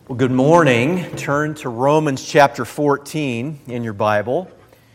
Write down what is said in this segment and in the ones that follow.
Well, good morning. Turn to Romans chapter 14 in your Bible.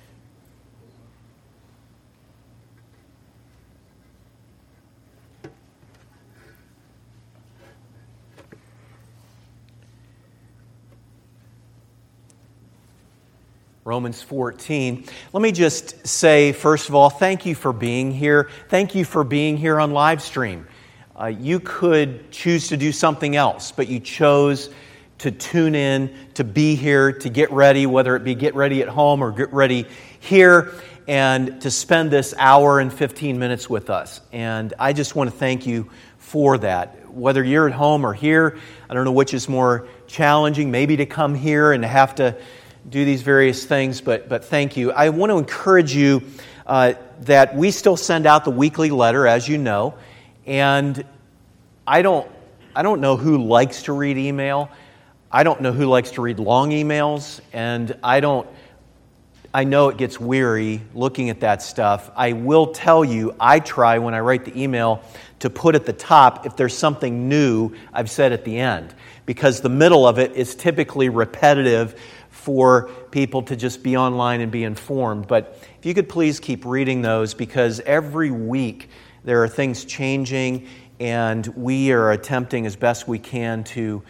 Romans 14. Let me just say, first of all, thank you for being here. Thank you for being here on live stream. You could choose to do something else, but you chose to tune in, to be here, to get ready, whether it be get ready at home or get ready here, and to spend this hour and 15 minutes with us. And I just want to thank you for that. Whether you're at home or here, I don't know which is more challenging, maybe to come here and have to do these various things, but thank you. I want to encourage you that we still send out the weekly letter, as you know, and I don't know who likes to read email. I don't know who likes to read long emails, and I know it gets weary looking at that stuff. I will tell you, I try when I write the email to put at the top if there's something new I've said at the end, because the middle of it is typically repetitive for people to just be online and be informed. But if you could please keep reading those, because every week there are things changing, and we are attempting as best we can to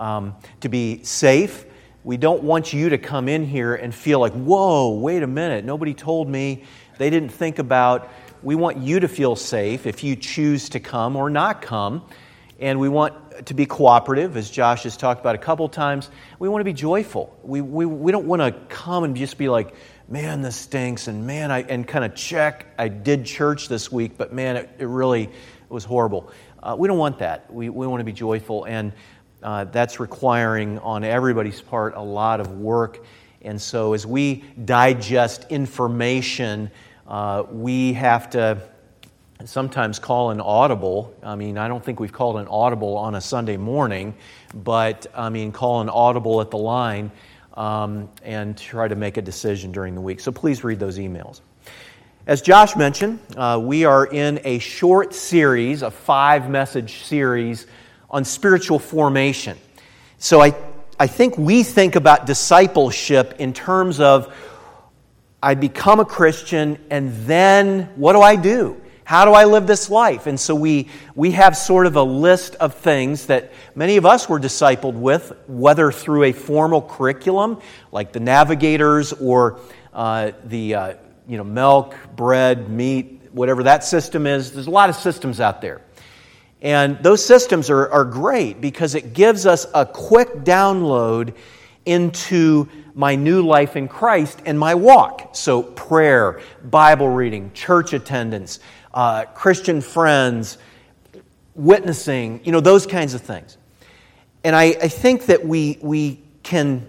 be safe. We don't want you to come in here and feel like, whoa, wait a minute, nobody told me, they didn't think about. We want you to feel safe if you choose to come or not come. And we want to be cooperative, as Josh has talked about a couple times. We want to be joyful. We don't want to come and just be like, man, this stinks, and man, and kind of check, I did church this week, but man, it really was horrible. We don't want that. We want to be joyful, and that's requiring on everybody's part a lot of work. And so as we digest information, we have to sometimes call an audible. I mean, I don't think we've called an audible on a Sunday morning, but I mean, call an audible at the line and try to make a decision during the week. So please read those emails. As Josh mentioned, we are in a short series, a 5-message series on spiritual formation. So I think we think about discipleship in terms of I become a Christian, and then what do I do? How do I live this life? And so we have sort of a list of things that many of us were discipled with, whether through a formal curriculum like the Navigators or the milk, bread, meat, whatever that system is. There's a lot of systems out there. And those systems are great because it gives us a quick download into my new life in Christ and my walk. So prayer, Bible reading, church attendance, Christian friends, witnessing, those kinds of things. And I think that we can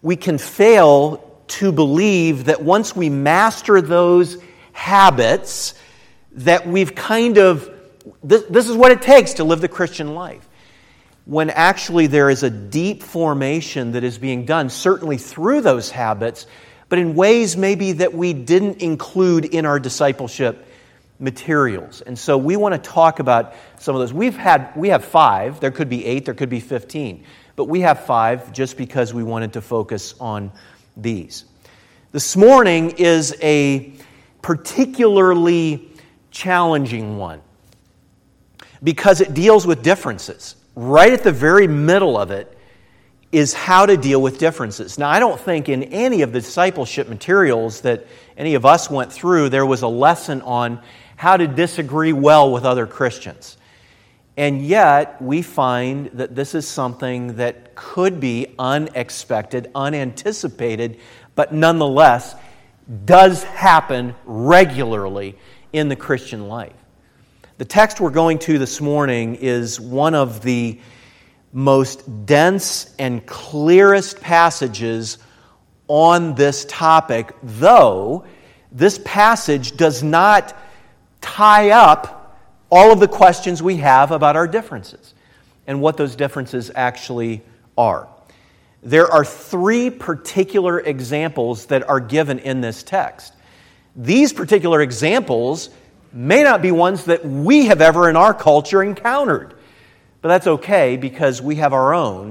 fail to believe that once we master those habits, that we've kind of this is what it takes to live the Christian life. When actually there is a deep formation that is being done, certainly through those habits, but in ways maybe that we didn't include in our discipleship materials. And so we want to talk about some of those. We have 5. There could be 8, there could be 15. But we have 5 just because we wanted to focus on these. This morning is a particularly challenging one, because it deals with differences. Right at the very middle of it is how to deal with differences. Now, I don't think in any of the discipleship materials that any of us went through, there was a lesson on how to disagree well with other Christians. And yet, we find that this is something that could be unexpected, unanticipated, but nonetheless does happen regularly in the Christian life. The text we're going to this morning is one of the most dense and clearest passages on this topic, though this passage does not tie up all of the questions we have about our differences and what those differences actually are. There are 3 particular examples that are given in this text. These particular examples may not be ones that we have ever in our culture encountered. But that's okay because we have our own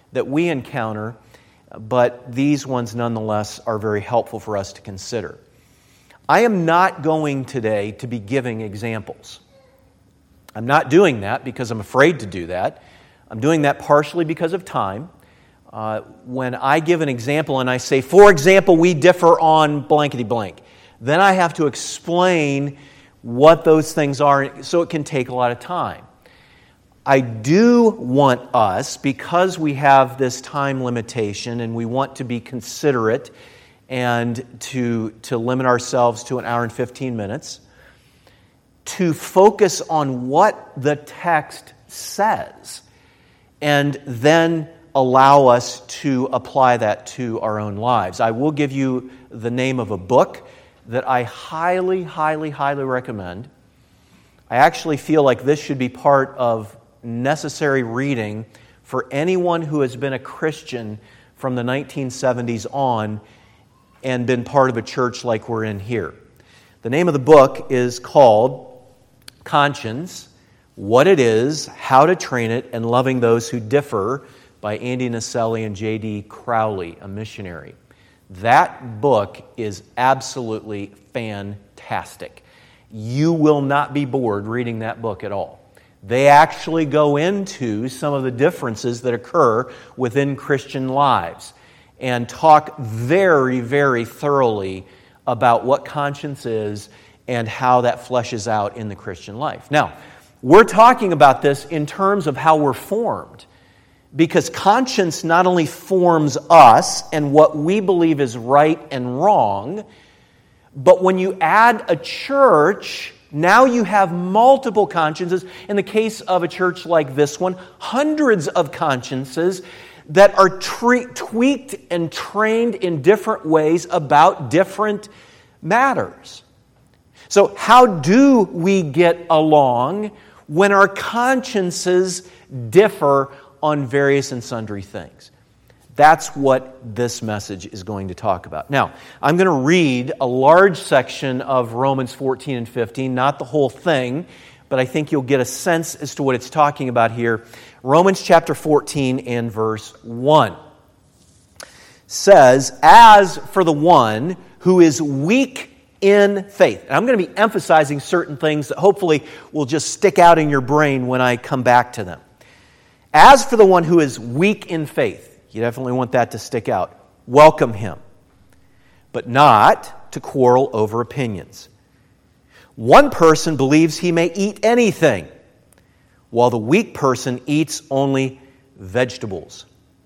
that we encounter, but these ones nonetheless are very helpful for us to consider. I am not going today to be giving examples. I'm not doing that because I'm afraid to do that. I'm doing that partially because of time. When I give an example and I say, for example, we differ on blankety blank, then I have to explain what those things are, so it can take a lot of time. I do want us, because we have this time limitation and we want to be considerate and to limit ourselves to an hour and 15 minutes, to focus on what the text says and then allow us to apply that to our own lives. I will give you the name of a book that I highly, highly, highly recommend. I actually feel like this should be part of necessary reading for anyone who has been a Christian from the 1970s on and been part of a church like we're in here. The name of the book is called Conscience, What It Is, How to Train It, and Loving Those Who Differ by Andy Naselli and J.D. Crowley, a missionary. That book is absolutely fantastic. You will not be bored reading that book at all. They actually go into some of the differences that occur within Christian lives and talk very, very thoroughly about what conscience is and how that fleshes out in the Christian life. Now, we're talking about this in terms of how we're formed, because conscience not only forms us and what we believe is right and wrong, but when you add a church, now you have multiple consciences. In the case of a church like this one, hundreds of consciences that are tweaked and trained in different ways about different matters. So how do we get along when our consciences differ on various and sundry things? That's what this message is going to talk about. Now, I'm going to read a large section of Romans 14 and 15, not the whole thing, but I think you'll get a sense as to what it's talking about here. Romans chapter 14 and verse 1 says, "As for the one who is weak in faith." And I'm going to be emphasizing certain things that hopefully will just stick out in your brain when I come back to them. As for the one who is weak in faith, you definitely want that to stick out. Welcome him, but not to quarrel over opinions. One person believes he may eat anything, while the weak person eats only vegetables.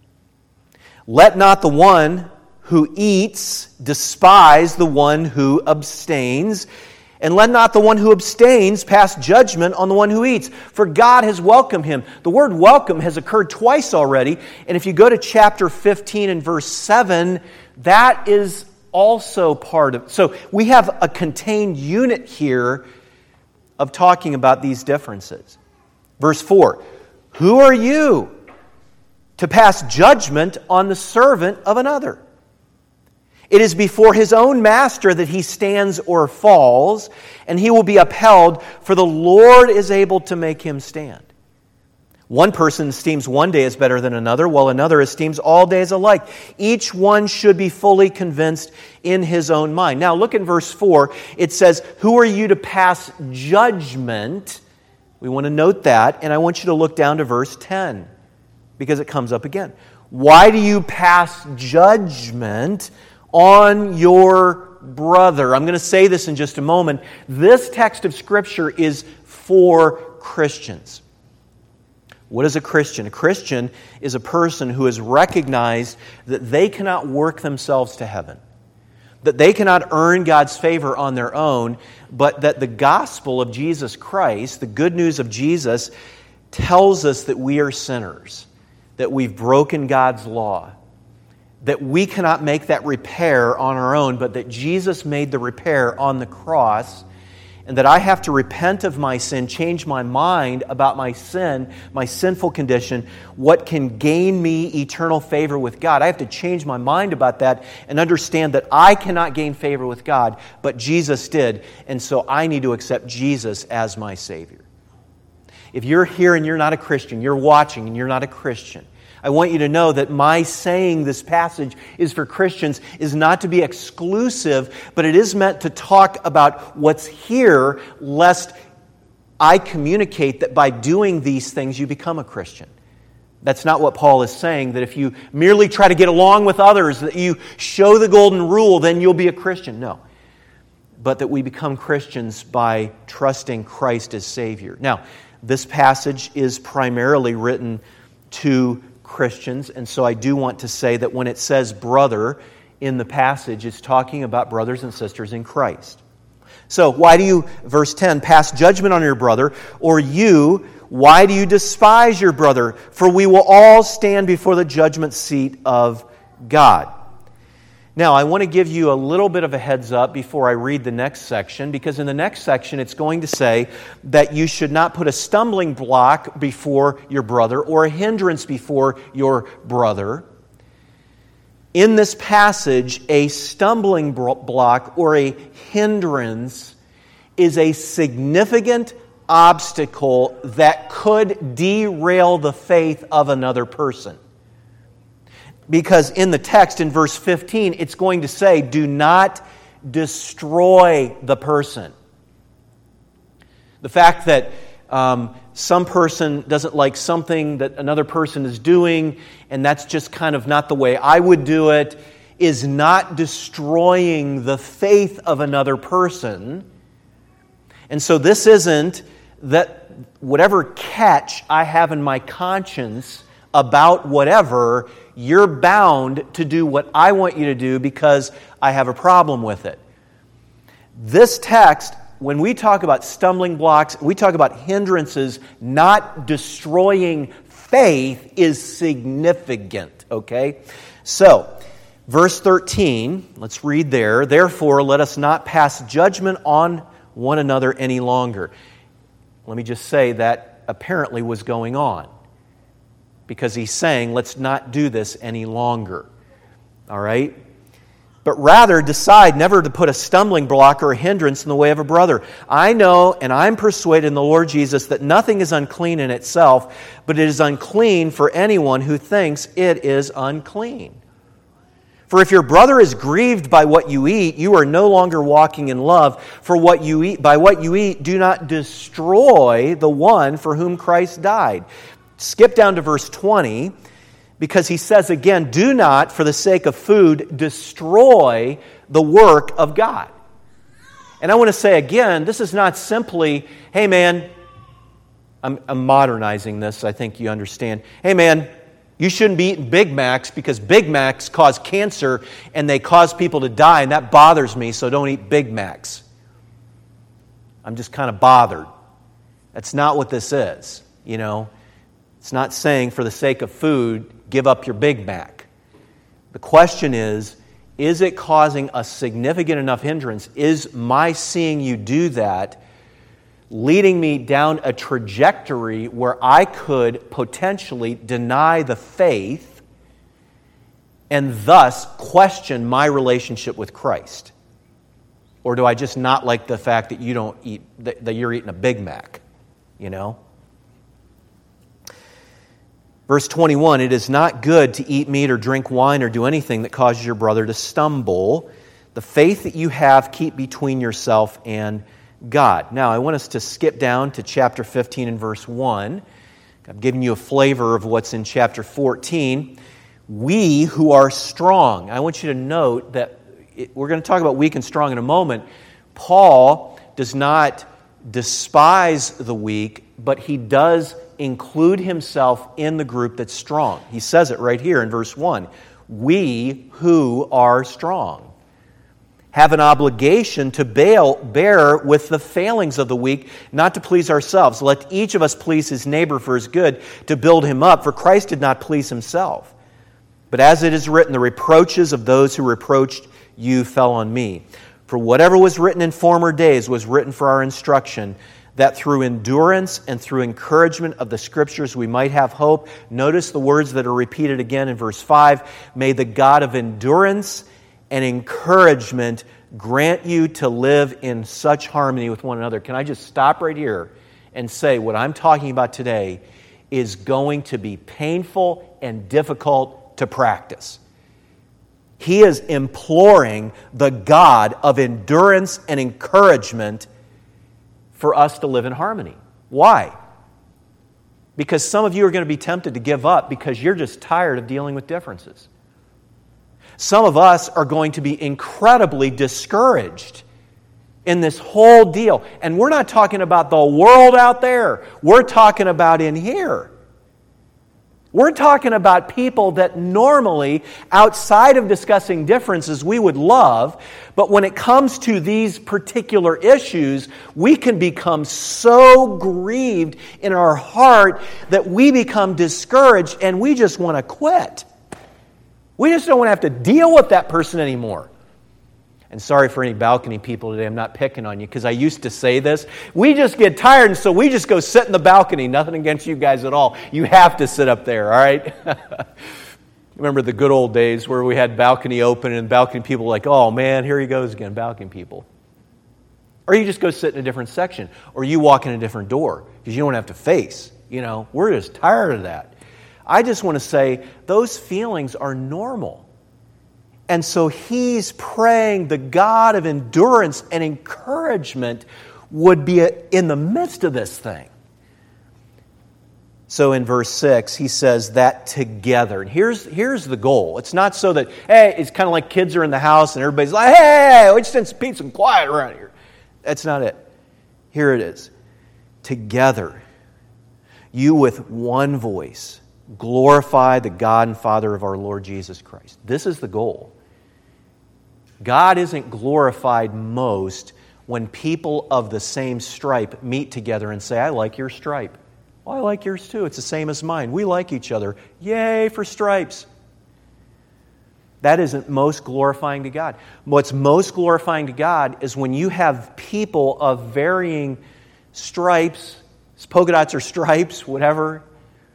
Let not the one who eats despise the one who abstains, and let not the one who abstains pass judgment on the one who eats, for God has welcomed him. The word welcome has occurred twice already, and if you go to chapter 15 and verse 7, that is also part of... So we have a contained unit here of talking about these differences. Verse 4, "Who are you to pass judgment on the servant of another? It is before his own master that he stands or falls, and he will be upheld, for the Lord is able to make him stand. One person esteems one day as better than another, while another esteems all days alike. Each one should be fully convinced in his own mind." Now look in verse 4. It says, "Who are you to pass judgment?" We want to note that, and I want you to look down to verse 10, because it comes up again. "Why do you pass judgment on your brother?" I'm going to say this in just a moment. This text of Scripture is for Christians. What is a Christian? A Christian is a person who has recognized that they cannot work themselves to heaven, that they cannot earn God's favor on their own, but that the gospel of Jesus Christ, the good news of Jesus, tells us that we are sinners, that we've broken God's law, that we cannot make that repair on our own, but that Jesus made the repair on the cross, and that I have to repent of my sin, change my mind about my sin, my sinful condition, what can gain me eternal favor with God. I have to change my mind about that and understand that I cannot gain favor with God, but Jesus did, and so I need to accept Jesus as my Savior. If you're here and you're not a Christian, you're watching and you're not a Christian, I want you to know that my saying this passage is for Christians is not to be exclusive, but it is meant to talk about what's here, lest I communicate that by doing these things you become a Christian. That's not what Paul is saying, that if you merely try to get along with others, that you show the golden rule, then you'll be a Christian. No. But that we become Christians by trusting Christ as Savior. Now, this passage is primarily written to Christians, and so I do want to say that when it says brother in the passage, it's talking about brothers and sisters in Christ. So, why do you, verse 10, pass judgment on your brother, or you, why do you despise your brother? For we will all stand before the judgment seat of God. Now, I want to give you a little bit of a heads up before I read the next section, because in the next section it's going to say that you should not put a stumbling block before your brother or a hindrance before your brother. In this passage, a stumbling block or a hindrance is a significant obstacle that could derail the faith of another person. Because in the text, in verse 15, it's going to say, do not destroy the person. The fact that some person doesn't like something that another person is doing, and that's just kind of not the way I would do it, is not destroying the faith of another person. And so this isn't that whatever catch I have in my conscience about whatever, you're bound to do what I want you to do because I have a problem with it. This text, when we talk about stumbling blocks, we talk about hindrances, not destroying faith, is significant, okay? So, verse 13, let's read there. Therefore, let us not pass judgment on one another any longer. Let me just say that apparently was going on, because he's saying, let's not do this any longer. All right? But rather decide never to put a stumbling block or a hindrance in the way of a brother. I know and I'm persuaded in the Lord Jesus that nothing is unclean in itself, but it is unclean for anyone who thinks it is unclean. For if your brother is grieved by what you eat, you are no longer walking in love. For what you eat, by what you eat, do not destroy the one for whom Christ died. Skip down to verse 20, because he says again, do not, for the sake of food, destroy the work of God. And I want to say again, this is not simply, hey man, I'm modernizing this, I think you understand. Hey man, you shouldn't be eating Big Macs because Big Macs cause cancer and they cause people to die, and that bothers me, so don't eat Big Macs. I'm just kind of bothered. That's not what this is, you know. It's not saying for the sake of food, give up your Big Mac. The question is it causing a significant enough hindrance? Is my seeing you do that leading me down a trajectory where I could potentially deny the faith and thus question my relationship with Christ? Or do I just not like the fact that you don't eat, that you're eating a Big Mac, you know? Verse 21, it is not good to eat meat or drink wine or do anything that causes your brother to stumble. The faith that you have, keep between yourself and God. Now, I want us to skip down to chapter 15 and verse 1. I've given you a flavor of what's in chapter 14. We who are strong. I want you to note that we're going to talk about weak and strong in a moment. Paul does not despise the weak, but he does include himself in the group that's strong. He says it right here in verse 1. We who are strong have an obligation to bear with the failings of the weak, not to please ourselves. Let each of us please his neighbor for his good, to build him up, for Christ did not please himself. But as it is written, the reproaches of those who reproached you fell on me. For whatever was written in former days was written for our instruction, that through endurance and through encouragement of the Scriptures we might have hope. Notice the words that are repeated again in verse 5. May the God of endurance and encouragement grant you to live in such harmony with one another. Can I just stop right here and say what I'm talking about today is going to be painful and difficult to practice. He is imploring the God of endurance and encouragement for us to live in harmony. Why? Because some of you are going to be tempted to give up because you're just tired of dealing with differences. Some of us are going to be incredibly discouraged in this whole deal. And we're not talking about the world out there. We're talking about in here. We're talking about people that normally, outside of discussing differences, we would love, but when it comes to these particular issues, we can become so grieved in our heart that we become discouraged and we just want to quit. We just don't want to have to deal with that person anymore. And sorry for any balcony people today, I'm not picking on you because I used to say this. We just get tired and so we just go sit in the balcony. Nothing against you guys at all. You have to sit up there, all right? Remember the good old days where we had balcony open and balcony people were like, oh man, here he goes again, balcony people. Or you just go sit in a different section. Or you walk in a different door because you don't have to face. We're just tired of that. I just want to say those feelings are normal. And so he's praying the God of endurance and encouragement would be in the midst of this thing. So in verse 6, he says that together. And here's the goal. It's not so that, hey, it's kind of like kids are in the house and everybody's like, hey, we just need some peace and quiet around here. That's not it. Here it is. Together, you with one voice glorify the God and Father of our Lord Jesus Christ. This is the goal. God isn't glorified most when people of the same stripe meet together and say, I like your stripe. Well, I like yours too. It's the same as mine. We like each other. Yay for stripes. That isn't most glorifying to God. What's most glorifying to God is when you have people of varying stripes, polka dots or stripes, whatever,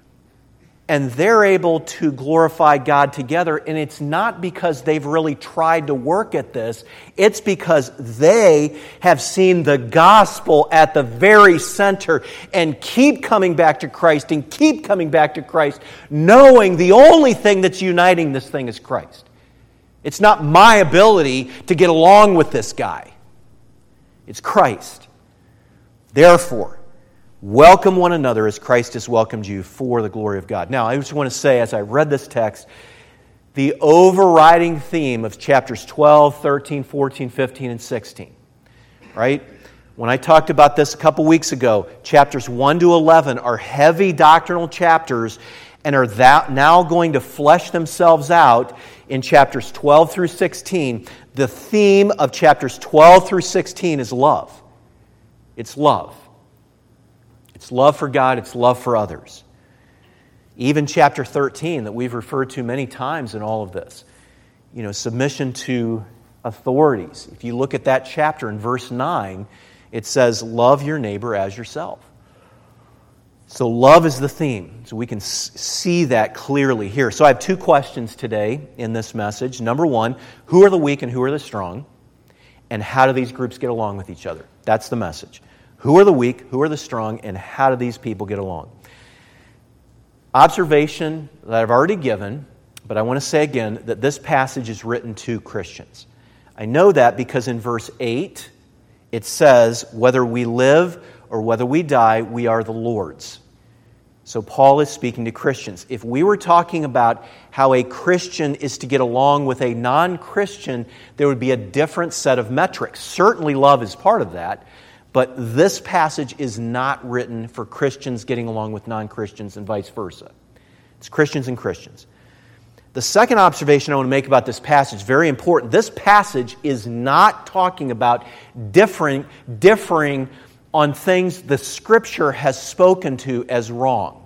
and they're able to glorify God together. And it's not because they've really tried to work at this. It's because they have seen the gospel at the very center and keep coming back to Christ and keep coming back to Christ, knowing the only thing that's uniting this thing is Christ. It's not my ability to get along with this guy. It's Christ. Therefore, welcome one another as Christ has welcomed you for the glory of God. Now, I just want to say, as I read this text, the overriding theme of chapters 12, 13, 14, 15, and 16, right? When I talked about this a couple weeks ago, chapters 1 to 11 are heavy doctrinal chapters and are now going to flesh themselves out in chapters 12 through 16. The theme of chapters 12 through 16 is love. It's love. It's love for God, it's love for others. Even chapter 13 that we've referred to many times in all of this, submission to authorities. If you look at that chapter in verse 9, it says, love your neighbor as yourself. So love is the theme. So we can see that clearly here. So I have two questions today in this message. Number one, who are the weak and who are the strong? And how do these groups get along with each other? That's the message. Who are the weak, who are the strong, and how do these people get along? Observation that I've already given, but I want to say again that this passage is written to Christians. I know that because in verse 8, it says, whether we live or whether we die, we are the Lord's. So Paul is speaking to Christians. If we were talking about how a Christian is to get along with a non-Christian, there would be a different set of metrics. Certainly love is part of that. But this passage is not written for Christians getting along with non-Christians and vice versa. It's Christians and Christians. The second observation I want to make about this passage, very important. This passage is not talking about differing on things the Scripture has spoken to as wrong.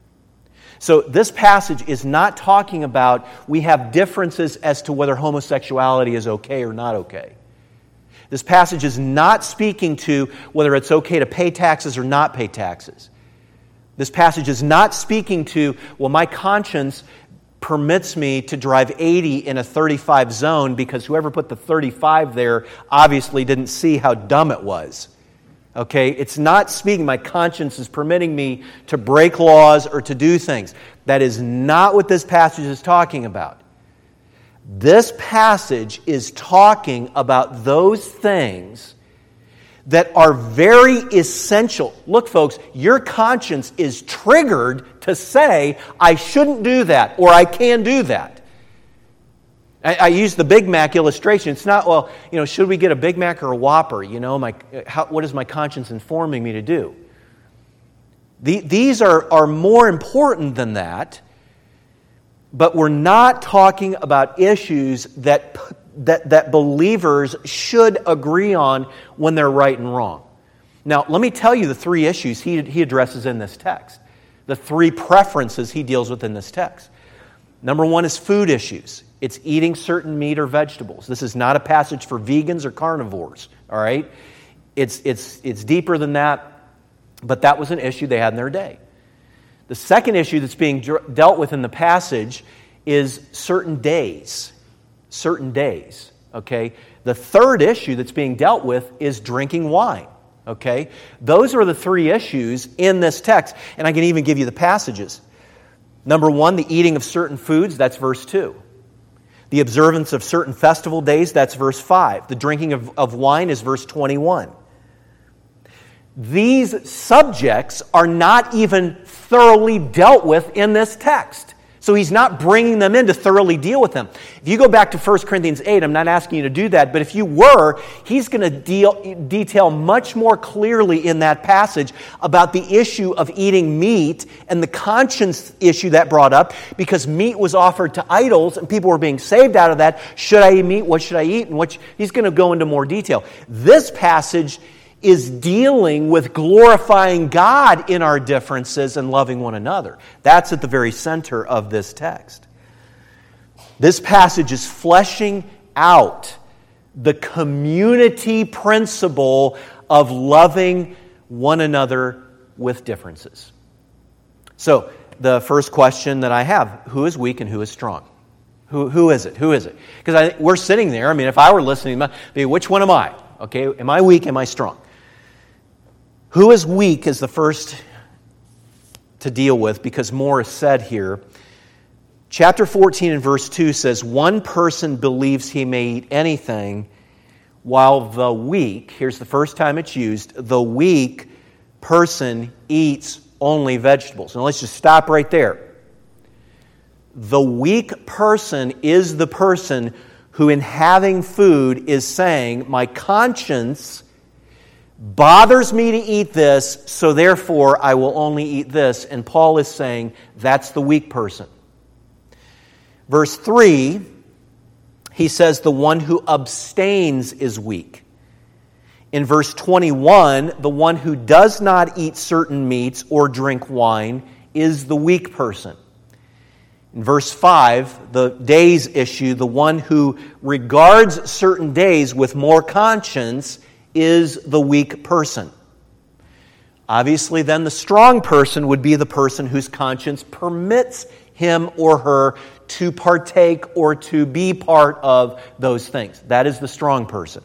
So this passage is not talking about we have differences as to whether homosexuality is okay or not okay. This passage is not speaking to whether it's okay to pay taxes or not pay taxes. This passage is not speaking to, well, my conscience permits me to drive 80 in a 35 zone because whoever put the 35 there obviously didn't see how dumb it was. Okay? It's not speaking, my conscience is permitting me to break laws or to do things. That is not what this passage is talking about. This passage is talking about those things that are very essential. Look, folks, your conscience is triggered to say, I shouldn't do that, or I can do that. I use the Big Mac illustration. It's not, well, should we get a Big Mac or a Whopper? What is my conscience informing me to do? These are more important than that, but we're not talking about issues that believers should agree on when they're right and wrong. Now, let me tell you the three issues he addresses in this text, the three preferences he deals with in this text. Number one is food issues. It's eating certain meat or vegetables. This is not a passage for vegans or carnivores, all right? It's deeper than that, but that was an issue they had in their day. The second issue that's being dealt with in the passage is certain days. Certain days, okay? The third issue that's being dealt with is drinking wine, okay? Those are the three issues in this text, and I can even give you the passages. Number one, the eating of certain foods, that's verse 2. The observance of certain festival days, that's verse 5. The drinking of wine is verse 21. These subjects are not even thoroughly dealt with in this text. So he's not bringing them in to thoroughly deal with them. If you go back to 1 Corinthians 8, I'm not asking you to do that, but if you were, he's going to detail much more clearly in that passage about the issue of eating meat and the conscience issue that brought up, because meat was offered to idols and people were being saved out of that. Should I eat meat? What should I eat? And he's going to go into more detail. This passage is dealing with glorifying God in our differences and loving one another. That's at the very center of this text. This passage is fleshing out the community principle of loving one another with differences. So, the first question that I have, who is weak and who is strong? Who is it? Who is it? Because we're sitting there, if I were listening, which one am I? Okay, am I weak? Am I strong? Who is weak is the first to deal with, because more is said here. Chapter 14 and verse 2 says, one person believes he may eat anything, while the weak, here's the first time it's used, the weak person eats only vegetables. Now let's just stop right there. The weak person is the person who in having food is saying, my conscience bothers me to eat this, so therefore I will only eat this. And Paul is saying that's the weak person. Verse 3, he says the one who abstains is weak. In verse 21, the one who does not eat certain meats or drink wine is the weak person. In verse 5, the days issue, the one who regards certain days with more conscience is the weak person. Obviously, then the strong person would be the person whose conscience permits him or her to partake or to be part of those things. That is the strong person.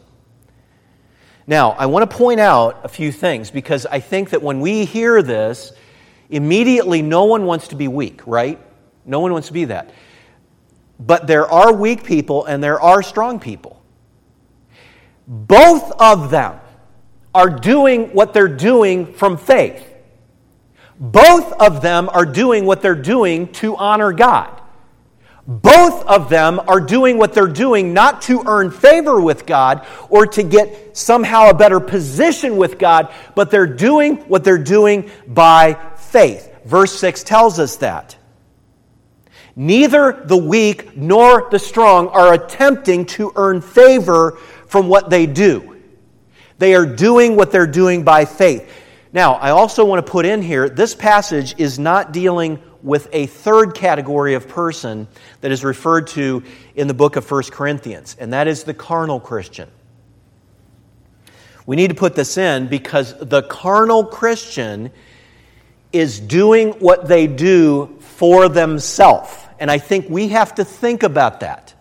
Now, I want to point out a few things, because I think that when we hear this, immediately no one wants to be weak, right? No one wants to be that. But there are weak people and there are strong people. Both of them are doing what they're doing from faith. Both of them are doing what they're doing to honor God. Both of them are doing what they're doing not to earn favor with God or to get somehow a better position with God, but they're doing what they're doing by faith. Verse 6 tells us that. Neither the weak nor the strong are attempting to earn favor from what they do. They are doing what they're doing by faith. Now, I also want to put in here, this passage is not dealing with a third category of person that is referred to in the book of 1 Corinthians, and that is the carnal Christian. We need to put this in because the carnal Christian is doing what they do for themselves. And I think we have to think about that.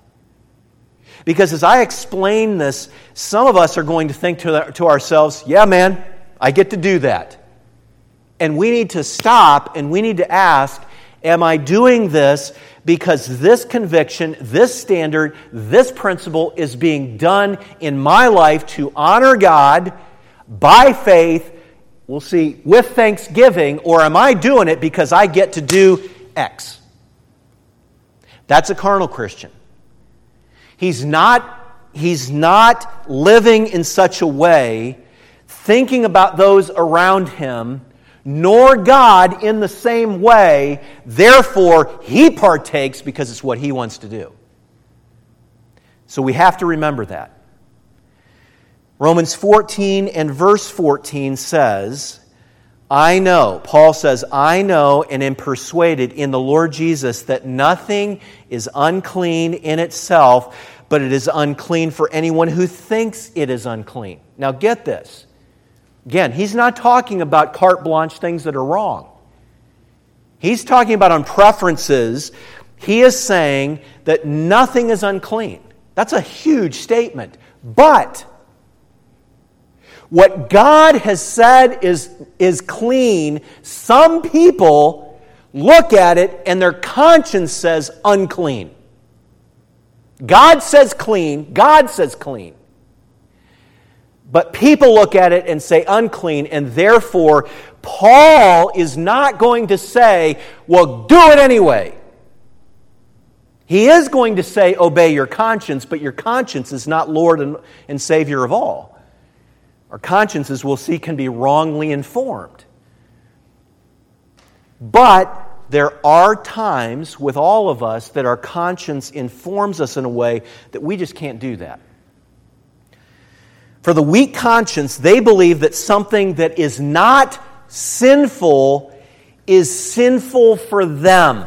Because as I explain this, some of us are going to think to ourselves, yeah, man, I get to do that. And we need to stop and we need to ask, am I doing this because this conviction, this standard, this principle is being done in my life to honor God by faith, we'll see, with thanksgiving, or am I doing it because I get to do X? That's a carnal Christian. He's not living in such a way, thinking about those around him, nor God in the same way. Therefore, he partakes because it's what he wants to do. So we have to remember that. Romans 14 and verse 14 says, I know, Paul says, I know and am persuaded in the Lord Jesus that nothing is unclean in itself, but it is unclean for anyone who thinks it is unclean. Now get this. Again, he's not talking about carte blanche things that are wrong. He's talking about on preferences. He is saying that nothing is unclean. That's a huge statement. But what God has said is clean, some people look at it and their conscience says unclean. God says clean. God says clean. But people look at it and say unclean, and therefore Paul is not going to say, well, do it anyway. He is going to say, obey your conscience, but your conscience is not Lord and Savior of all. Our consciences, we'll see, can be wrongly informed. But there are times with all of us that our conscience informs us in a way that we just can't do that. For the weak conscience, they believe that something that is not sinful is sinful for them.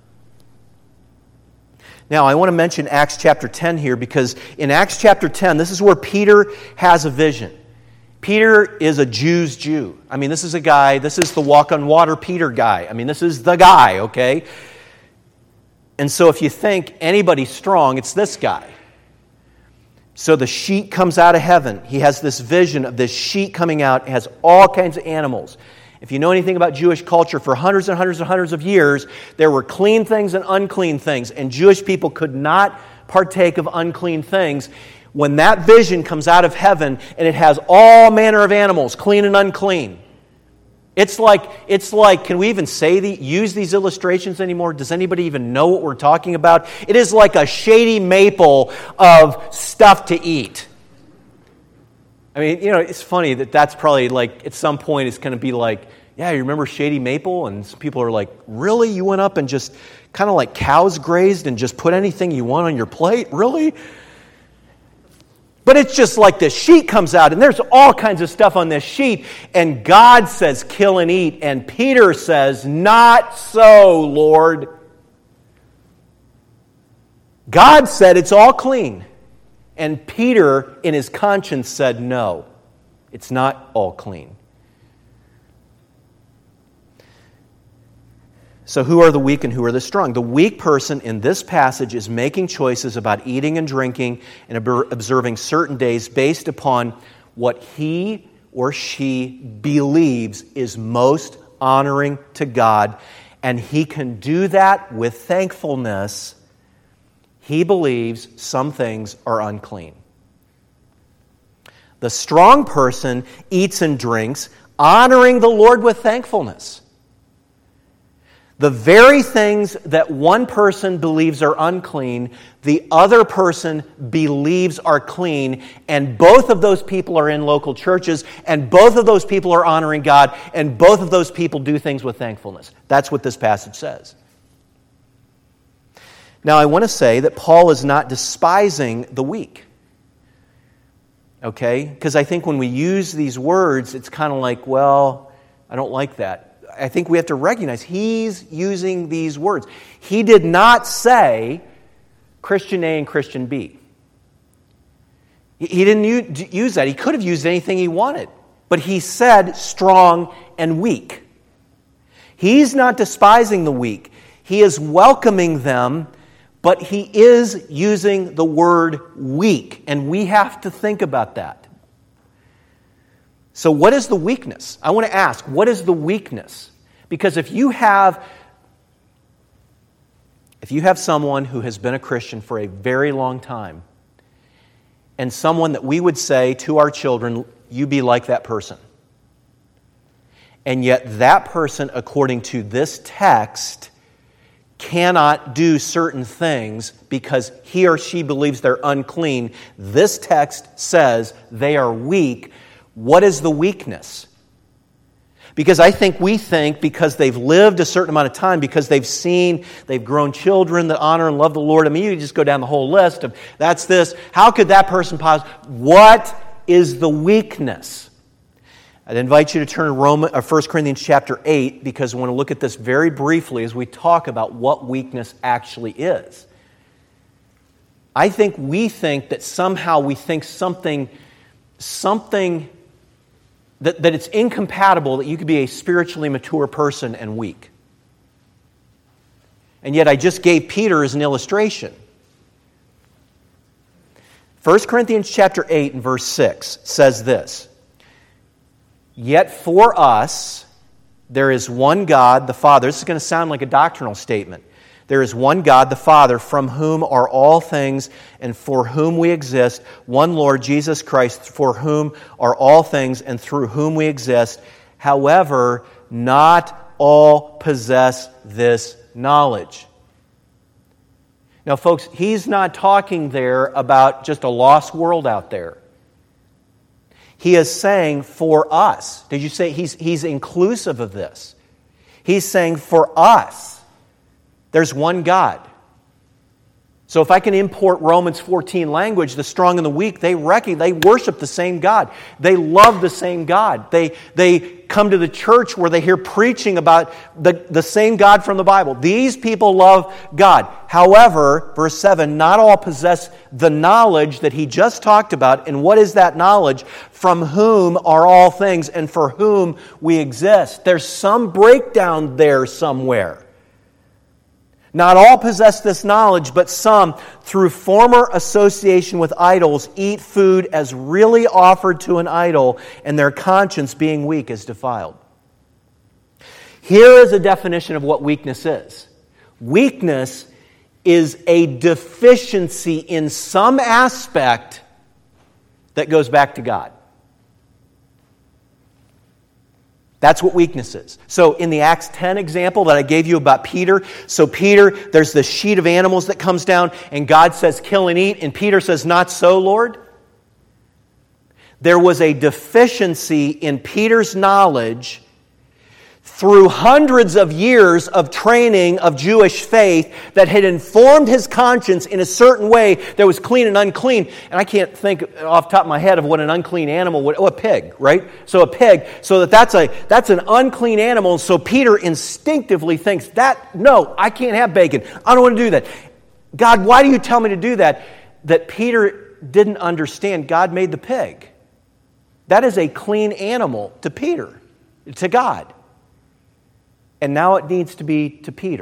Now, I want to mention Acts chapter 10 here because in Acts chapter 10, this is where Peter has a vision. Peter is a Jew's Jew. I mean, this is the walk on water Peter guy. I mean, this is the guy, okay? And so if you think anybody's strong, it's this guy. So the sheet comes out of heaven. He has this vision of this sheet coming out. It has all kinds of animals. If you know anything about Jewish culture, for hundreds and hundreds and hundreds of years, there were clean things and unclean things. And Jewish people could not partake of unclean things. When that vision comes out of heaven and it has all manner of animals, clean and unclean, it's like, can we even use these illustrations anymore? Does anybody even know what we're talking about? It is like a shady maple of stuff to eat. I mean, it's funny that's probably like, at some point it's going to be like, yeah, you remember Shady Maple? And some people are like, really? You went up and just kind of like cows grazed and just put anything you want on your plate? Really? But it's just like this sheet comes out, and there's all kinds of stuff on this sheet, and God says, kill and eat, and Peter says, not so, Lord. God said it's all clean, and Peter, in his conscience, said, no, it's not all clean. So who are the weak and who are the strong? The weak person in this passage is making choices about eating and drinking and observing certain days based upon what he or she believes is most honoring to God. And he can do that with thankfulness. He believes some things are unclean. The strong person eats and drinks, honoring the Lord with thankfulness. The very things that one person believes are unclean, the other person believes are clean, and both of those people are in local churches, and both of those people are honoring God, and both of those people do things with thankfulness. That's what this passage says. Now, I want to say that Paul is not despising the weak. Okay? Because I think when we use these words, it's kind of like, well, I don't like that. I think we have to recognize he's using these words. He did not say Christian A and Christian B. He didn't use that. He could have used anything he wanted. But he said strong and weak. He's not despising the weak. He is welcoming them, but he is using the word weak. And we have to think about that. So what is the weakness? I want to ask, what is the weakness? Because if you have someone who has been a Christian for a very long time, and someone that we would say to our children, you be like that person. And yet that person, according to this text, cannot do certain things because he or she believes they're unclean. This text says they are weak. What is the weakness? Because I think we think because they've lived a certain amount of time, because they've grown children that honor and love the Lord. I mean, you just go down the whole list of that's this. How could that person possibly? What is the weakness? I'd invite you to turn to 1 Corinthians chapter 8 because I want to look at this very briefly as we talk about what weakness actually is. I think we think that somehow we think something that it's incompatible that you could be a spiritually mature person and weak. And yet I just gave Peter as an illustration. 1 Corinthians chapter 8 and verse 6 says this, "Yet for us there is one God, the Father." This is going to sound like a doctrinal statement. There is one God, the Father, from whom are all things and for whom we exist, one Lord, Jesus Christ, for whom are all things and through whom we exist. However, not all possess this knowledge. Now, folks, he's not talking there about just a lost world out there. He is saying for us. Did you say he's inclusive of this? He's saying for us. There's one God. So if I can import Romans 14 language, the strong and the weak, they worship the same God. They love the same God. They come to the church where they hear preaching about the same God from the Bible. These people love God. However, verse 7, not all possess the knowledge that he just talked about. And what is that knowledge? From whom are all things and for whom we exist. There's some breakdown there somewhere. Not all possess this knowledge, but some, through former association with idols, eat food as really offered to an idol, and their conscience, being weak, is defiled. Here is a definition of what weakness is. Weakness is a deficiency in some aspect that goes back to God. That's what weakness is. So in the Acts 10 example that I gave you about Peter, so Peter, there's this sheet of animals that comes down and God says, kill and eat, and Peter says, not so, Lord. There was a deficiency in Peter's knowledge through hundreds of years of training of Jewish faith that had informed his conscience in a certain way that was clean and unclean. And I can't think off the top of my head of what an unclean animal would... Oh, a pig, right? So a pig. So that's an unclean animal. And so Peter instinctively thinks, no, I can't have bacon. I don't want to do that. God, why do you tell me to do that? That Peter didn't understand. God made the pig. That is a clean animal to Peter, to God. And now it needs to be to Peter.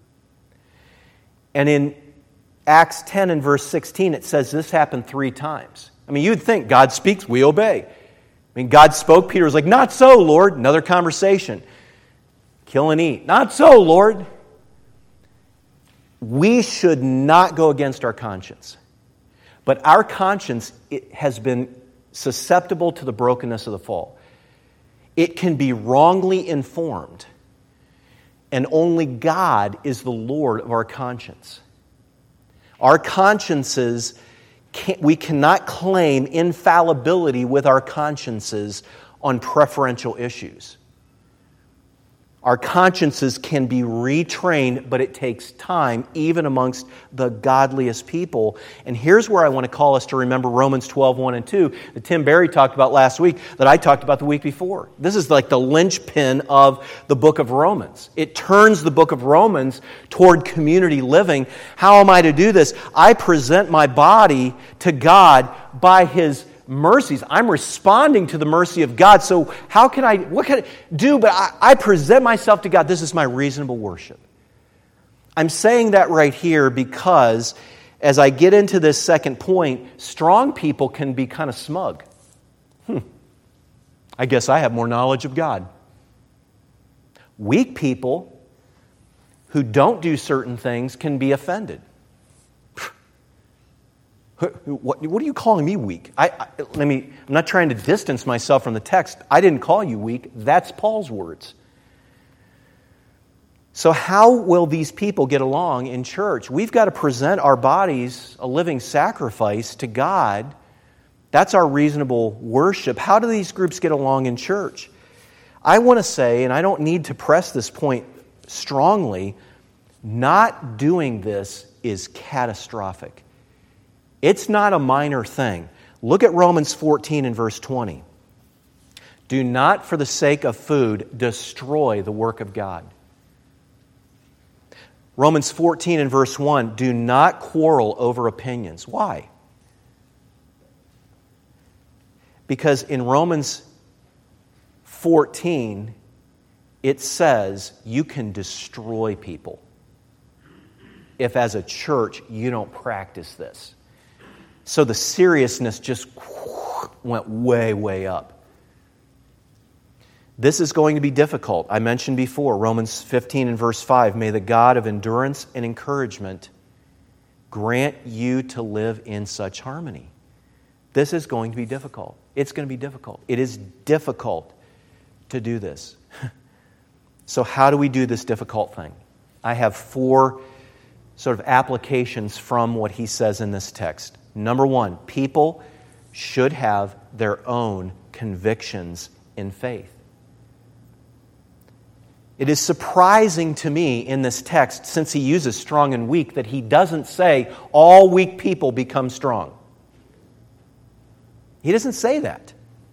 And in Acts 10 and verse 16, it says this happened 3 times. I mean, you'd think God speaks, we obey. I mean, God spoke, Peter was like, not so, Lord. Another conversation. Kill and eat. Not so, Lord. We should not go against our conscience. But our conscience has been susceptible to the brokenness of the fall. It can be wrongly informed. And only God is the Lord of our conscience. Our consciences, we cannot claim infallibility with our consciences on preferential issues. Our consciences can be retrained, but it takes time, even amongst the godliest people. And here's where I want to call us to remember Romans 12, 1 and 2, that Tim Barry talked about last week, that I talked about the week before. This is like the linchpin of the book of Romans. It turns the book of Romans toward community living. How am I to do this? I present my body to God by His mercies. I'm responding to the mercy of God. So what can I do? But I present myself to God. This is my reasonable worship. I'm saying that right here because as I get into this second point, strong people can be kind of smug. I guess I have more knowledge of God. Weak people who don't do certain things can be offended. What are you calling me weak? I'm not trying to distance myself from the text. I didn't call you weak. That's Paul's words. So how will these people get along in church? We've got to present our bodies a living sacrifice to God. That's our reasonable worship. How do these groups get along in church? I want to say, and I don't need to press this point strongly, not doing this is catastrophic. It's not a minor thing. Look at Romans 14 and verse 20. Do not, for the sake of food, destroy the work of God. Romans 14 and verse 1, do not quarrel over opinions. Why? Because in Romans 14, it says you can destroy people if as a church you don't practice this. So the seriousness just went way, way up. This is going to be difficult. I mentioned before, Romans 15 and verse 5, may the God of endurance and encouragement grant you to live in such harmony. This is going to be difficult. It's going to be difficult. It is difficult to do this. So how do we do this difficult thing? I have 4 sort of applications from what he says in this text. Number 1, people should have their own convictions in faith. It is surprising to me in this text, since he uses strong and weak, that he doesn't say all weak people become strong. He doesn't say that.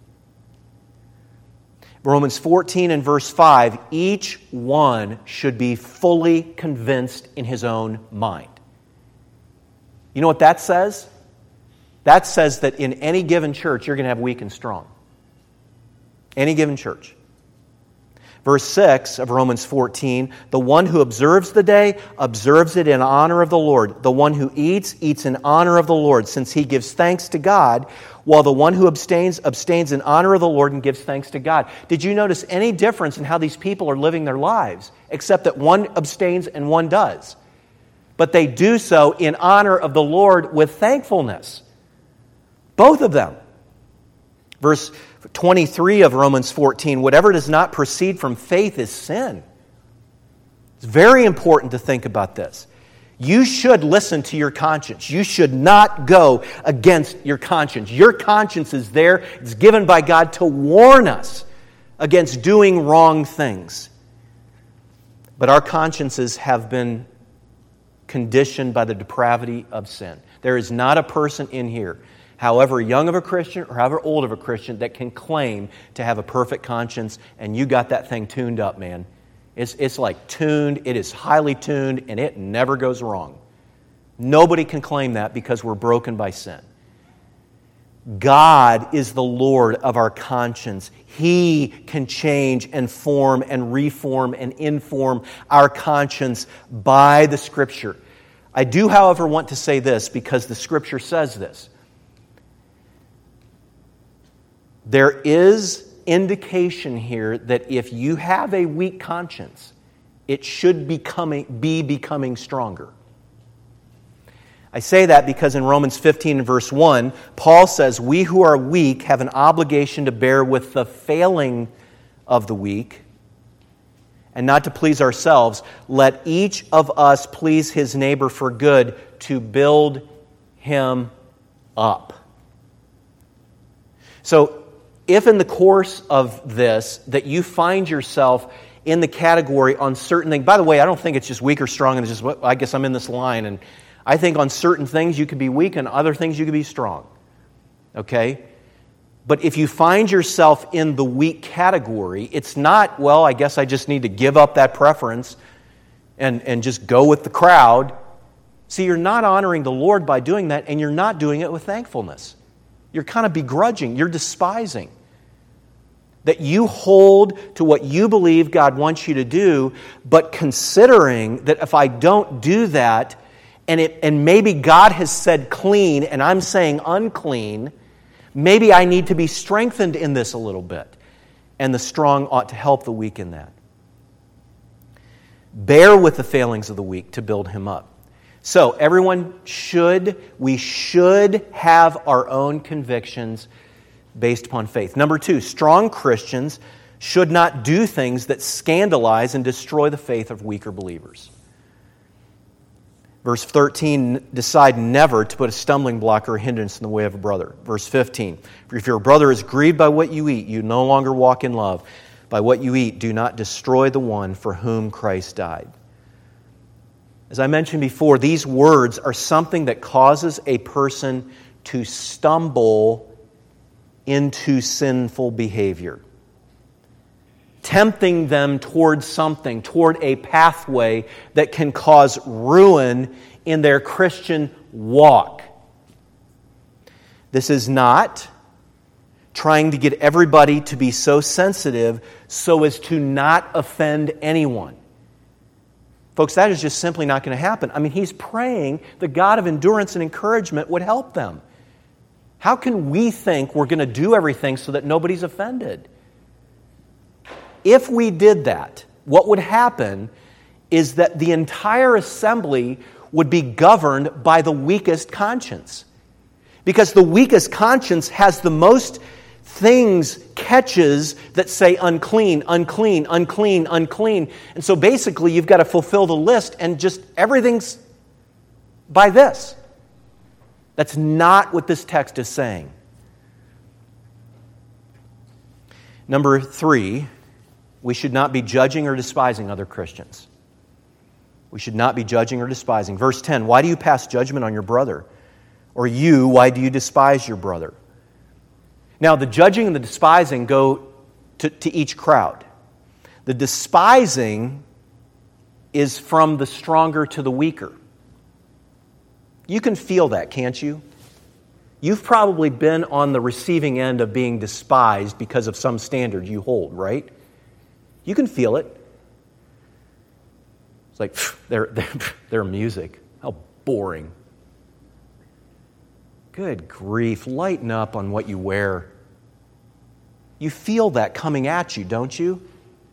Romans 14 and verse 5, each one should be fully convinced in his own mind. You know what that says? That says that in any given church, you're going to have weak and strong. Any given church. Verse 6 of Romans 14, the one who observes the day, observes it in honor of the Lord. The one who eats, eats in honor of the Lord, since he gives thanks to God, while the one who abstains, abstains in honor of the Lord and gives thanks to God. Did you notice any difference in how these people are living their lives, except that one abstains and one does? But they do so in honor of the Lord with thankfulness. Both of them. Verse 23 of Romans 14, whatever does not proceed from faith is sin. It's very important to think about this. You should listen to your conscience. You should not go against your conscience. Your conscience is there. It's given by God to warn us against doing wrong things. But our consciences have been conditioned by the depravity of sin. There is not a person in here, however young of a Christian or however old of a Christian, that can claim to have a perfect conscience, and you got that thing tuned up, man. It's like tuned, it is highly tuned, and it never goes wrong. Nobody can claim that because we're broken by sin. God is the Lord of our conscience. He can change and form and reform and inform our conscience by the Scripture. I do, however, want to say this because the Scripture says this. There is indication here that if you have a weak conscience, it should be becoming stronger. I say that because in Romans 15 and verse 1, Paul says, we who are weak have an obligation to bear with the failing of the weak, and not to please ourselves. Let each of us please his neighbor for good, to build him up. So, if in the course of this that you find yourself in the category on certain things, by the way, I don't think it's just weak or strong, and it's just, I guess I'm in this line, and I think on certain things you could be weak and other things you could be strong. Okay? But if you find yourself in the weak category, it's not, well, I guess I just need to give up that preference and just go with the crowd. See, you're not honoring the Lord by doing that, and you're not doing it with thankfulness. You're kind of begrudging. You're despising. That you hold to what you believe God wants you to do, but considering that if I don't do that, and maybe God has said clean, and I'm saying unclean, maybe I need to be strengthened in this a little bit. and the strong ought to help the weak in that. Bear with the failings of the weak to build him up. So, we should have our own convictions based upon faith. Number 2, strong Christians should not do things that scandalize and destroy the faith of weaker believers. Verse 13, decide never to put a stumbling block or a hindrance in the way of a brother. Verse 15, for if your brother is grieved by what you eat, you no longer walk in love. By what you eat, do not destroy the one for whom Christ died. As I mentioned before, these words are something that causes a person to stumble into sinful behavior, tempting them toward something, toward a pathway that can cause ruin in their Christian walk. This is not trying to get everybody to be so sensitive so as to not offend anyone. Folks, that is just simply not going to happen. I mean, he's praying the God of endurance and encouragement would help them. How can we think we're going to do everything so that nobody's offended? If we did that, what would happen is that the entire assembly would be governed by the weakest conscience. Because the weakest conscience has the most catches that say unclean, unclean, unclean, unclean. And so basically you've got to fulfill the list and just everything's by this. That's not what this text is saying. Number 3, we should not be judging or despising other Christians. We should not be judging or despising. Verse 10, why do you pass judgment on your brother? Or you, why do you despise your brother? Now, the judging and the despising go to each crowd. The despising is from the stronger to the weaker. You can feel that, can't you? You've probably been on the receiving end of being despised because of some standard you hold, right? You can feel it. It's like, their music. How boring. Good grief, lighten up on what you wear. You feel that coming at you, don't you?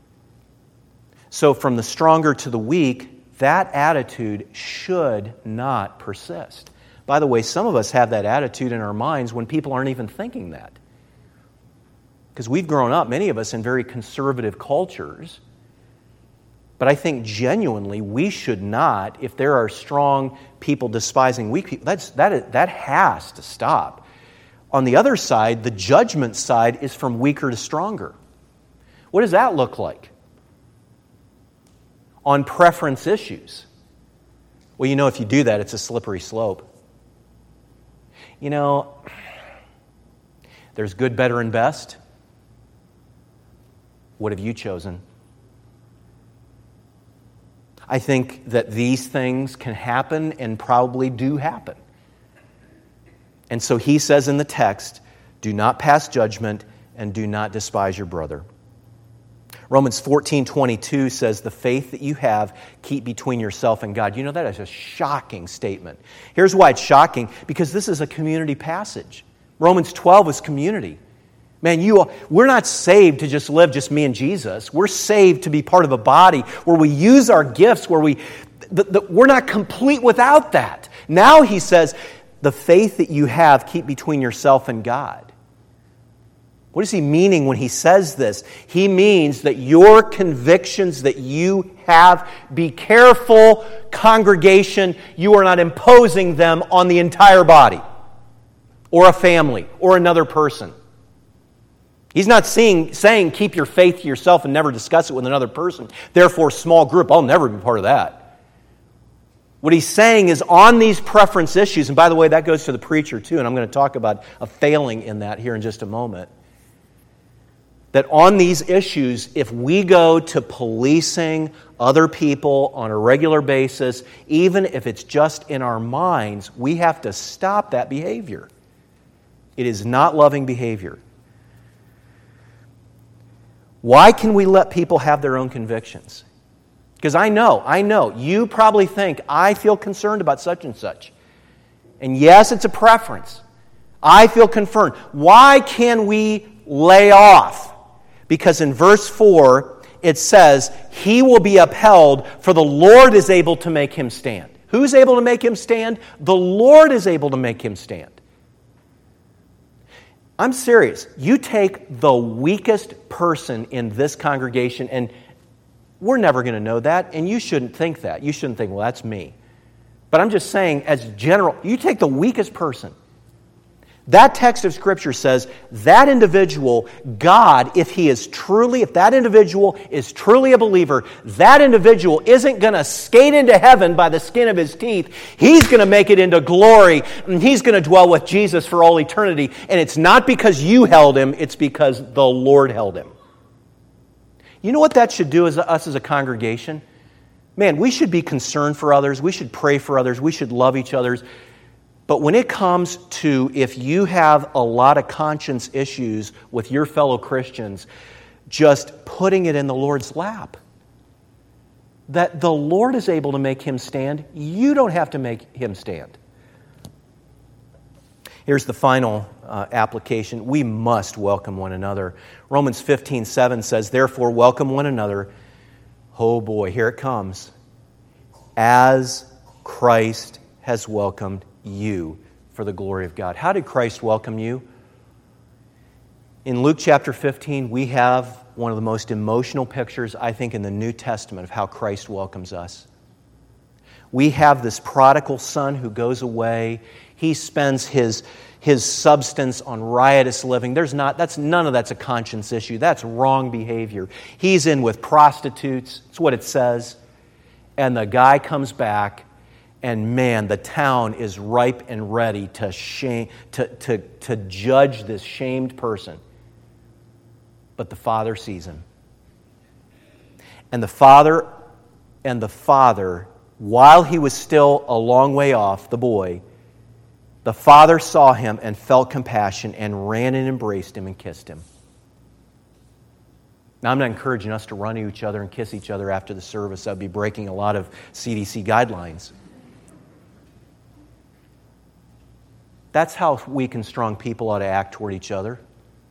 So from the stronger to the weak, that attitude should not persist. By the way, some of us have that attitude in our minds when people aren't even thinking that. Because we've grown up, many of us, in very conservative cultures. But I think genuinely we should not, if there are strong people despising weak people, that has to stop. On the other side, the judgment side is from weaker to stronger. What does that look like? On preference issues. Well, if you do that, it's a slippery slope. There's good, better, and best. What have you chosen? I think that these things can happen and probably do happen. And so he says in the text, do not pass judgment and do not despise your brother. Romans 14:22 says, the faith that you have, keep between yourself and God. That is a shocking statement. Here's why it's shocking, because this is a community passage. Romans 12 is community. Man, we're not saved to just live just me and Jesus. We're saved to be part of a body where we use our gifts, where we're not complete without that. Now he says, the faith that you have, keep between yourself and God. What is he meaning when he says this? He means that your convictions that you have, be careful, congregation, you are not imposing them on the entire body or a family or another person. He's not saying keep your faith to yourself and never discuss it with another person. Therefore, small group, I'll never be part of that. What he's saying is on these preference issues, and by the way, that goes to the preacher too, and I'm going to talk about a failing in that here in just a moment, that on these issues, if we go to policing other people on a regular basis, even if it's just in our minds, we have to stop that behavior. It is not loving behavior. Why can we let people have their own convictions? Because I know, you probably think, I feel concerned about such and such. And yes, it's a preference. I feel concerned. Why can we lay off? Because in verse 4, it says, he will be upheld, for the Lord is able to make him stand. Who's able to make him stand? The Lord is able to make him stand. I'm serious. You take the weakest person in this congregation, and we're never going to know that, and you shouldn't think that. You shouldn't think, well, that's me. But I'm just saying, as general, you take the weakest person. That text of Scripture says that individual, God, if that individual is truly a believer, that individual isn't going to skate into heaven by the skin of his teeth. He's going to make it into glory, and he's going to dwell with Jesus for all eternity. And it's not because you held him, it's because the Lord held him. You know what that should do as us as a congregation? Man, we should be concerned for others. We should pray for others. We should love each other. But when it comes to if you have a lot of conscience issues with your fellow Christians, just putting it in the Lord's lap. That the Lord is able to make him stand. You don't have to make him stand. Here's the final application. We must welcome one another. Romans 15:7 says, therefore welcome one another. Oh boy, here it comes. As Christ has welcomed you for the glory of God. How did Christ welcome you? In Luke chapter 15, we have one of the most emotional pictures, I think, in the New Testament of how Christ welcomes us. We have this prodigal son who goes away. He spends his substance on riotous living. None of that's a conscience issue. That's wrong behavior. He's in with prostitutes. That's what it says. And the guy comes back, and man, the town is ripe and ready to judge this shamed person. But the father sees him. And the father, while he was still a long way off, the boy, the father saw him and felt compassion and ran and embraced him and kissed him. Now, I'm not encouraging us to run to each other and kiss each other after the service. That would be breaking a lot of CDC guidelines. That's how weak and strong people ought to act toward each other.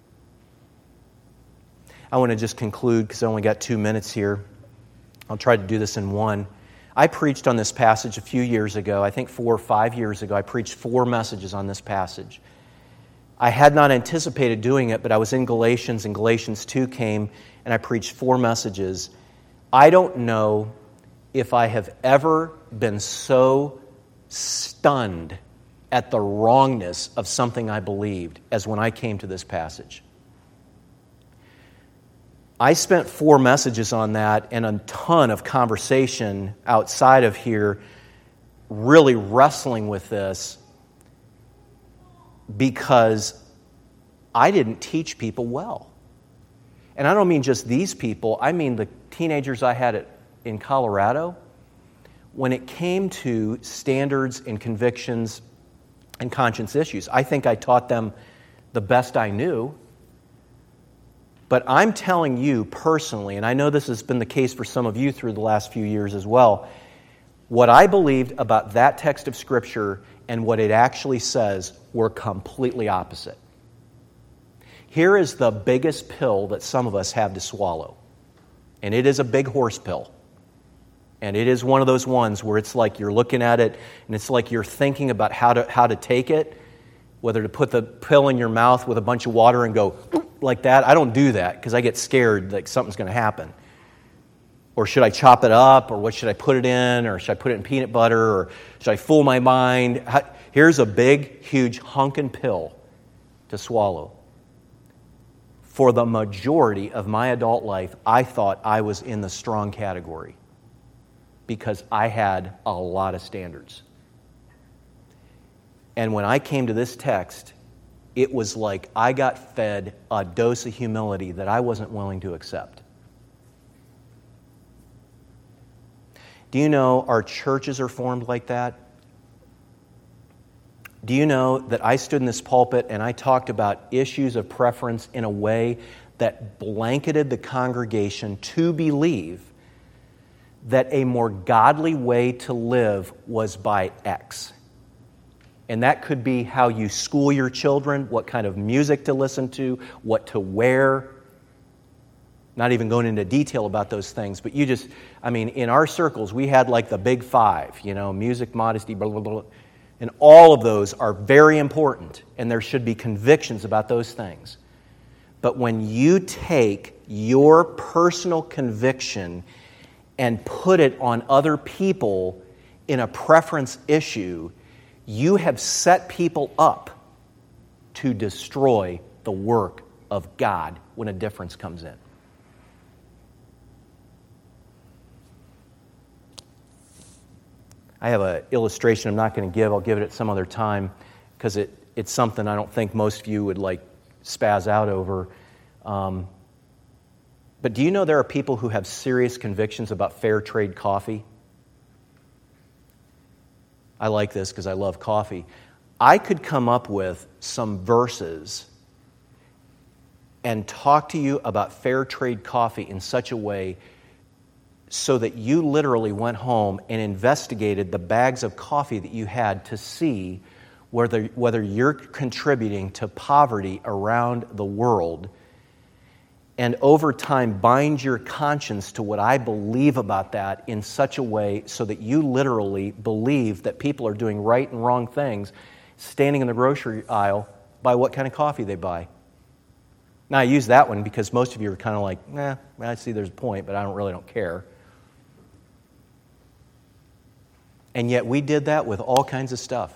I want to just conclude because I only got 2 minutes here. I'll try to do this in one. I preached on this passage a few years ago. I think 4 or 5 years ago. I preached 4 messages on this passage. I had not anticipated doing it, but I was in Galatians, and Galatians 2 came, and I preached 4 messages. I don't know if I have ever been so stunned at the wrongness of something I believed as when I came to this passage. I spent 4 messages on that and a ton of conversation outside of here really wrestling with this because I didn't teach people well. And I don't mean just these people, I mean the teenagers I had in Colorado. When it came to standards and convictions and conscience issues, I think I taught them the best I knew. But I'm telling you personally, and I know this has been the case for some of you through the last few years as well, what I believed about that text of Scripture and what it actually says were completely opposite. Here is the biggest pill that some of us have to swallow. And it is a big horse pill. And it is one of those ones where it's like you're looking at it and it's like you're thinking about how to take it, whether to put the pill in your mouth with a bunch of water and go like that. I don't do that because I get scared like something's going to happen. Or should I chop it up? Or what should I put it in? Or should I put it in peanut butter? Or should I fool my mind? Here's a big, huge hunkin' pill to swallow. For the majority of my adult life, I thought I was in the strong category because I had a lot of standards. And when I came to this text, it was like I got fed a dose of humility that I wasn't willing to accept. Do you know our churches are formed like that? Do you know that I stood in this pulpit and I talked about issues of preference in a way that blanketed the congregation to believe that a more godly way to live was by X? And that could be how you school your children, what kind of music to listen to, what to wear. Not even going into detail about those things, but in our circles, we had like the big five, music, modesty, blah, blah, blah. And all of those are very important, and there should be convictions about those things. But when you take your personal conviction and put it on other people in a preference issue, you have set people up to destroy the work of God when a difference comes in. I have an illustration I'm not going to give. I'll give it at some other time because it's something I don't think most of you would spaz out over. But do you know there are people who have serious convictions about fair trade coffee? I like this because I love coffee. I could come up with some verses and talk to you about fair trade coffee in such a way so that you literally went home and investigated the bags of coffee that you had to see whether you're contributing to poverty around the world, and over time bind your conscience to what I believe about that in such a way so that you literally believe that people are doing right and wrong things standing in the grocery aisle by what kind of coffee they buy. Now, I use that one because most of you are kind of like, I see there's a point, but I don't care. And yet we did that with all kinds of stuff.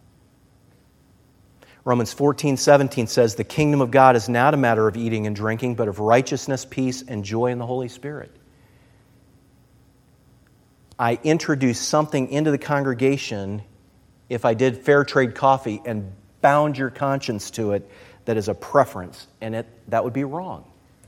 Romans 14:17 says, the kingdom of God is not a matter of eating and drinking, but of righteousness, peace, and joy in the Holy Spirit. I introduced something into the congregation if I did fair trade coffee and bound your conscience to it that is a preference, and that would be wrong.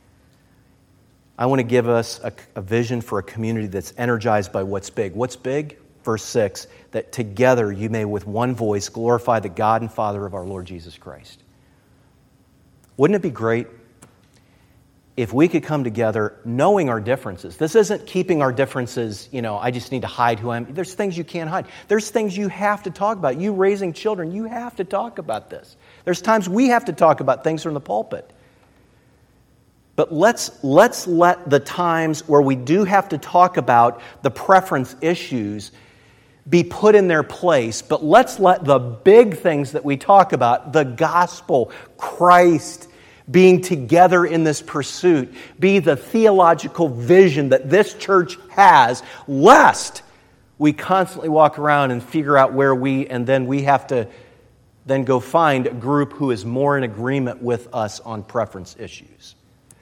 I want to give us a vision for a community that's energized by what's big. What's big? Verse 6, that together you may with one voice glorify the God and Father of our Lord Jesus Christ. Wouldn't it be great if we could come together knowing our differences? This isn't keeping our differences, I just need to hide who I am. There's things you can't hide. There's things you have to talk about. You raising children, you have to talk about this. There's times we have to talk about things from the pulpit. But let's let the times where we do have to talk about the preference issues be put in their place, but let's let the big things that we talk about, the gospel, Christ, being together in this pursuit, be the theological vision that this church has, lest we constantly walk around and figure out and then we have to then go find a group who is more in agreement with us on preference issues.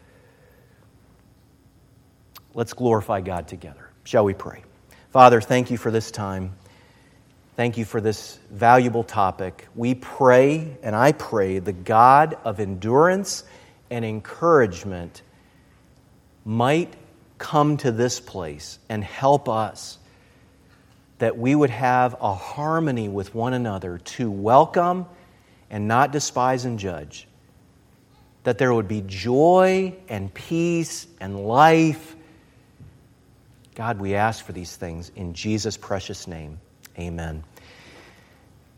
Let's glorify God together. Shall we pray? Father, thank you for this time. Thank you for this valuable topic. We pray, and I pray, the God of endurance and encouragement might come to this place and help us, that we would have a harmony with one another to welcome and not despise and judge, that there would be joy and peace and life. God, we ask for these things in Jesus' precious name. Amen.